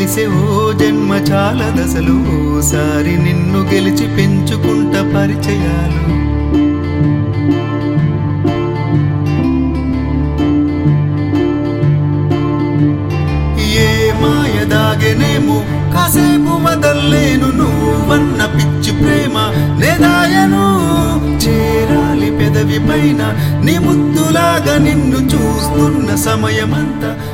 కలిసే ఓ జన్మ చాలా దశలు ఓసారి నిన్ను గెలిచి పెంచుకుంట పరిచయాలు ఏ మాయ దాగెనేమో కాసేపు వదల్లేను నువ్వన్న పిచ్చి ప్రేమ నేదాయను చేరాలి పెదవి పైన నీ ముద్దులాగా నిన్ను చూస్తున్న సమయమంతా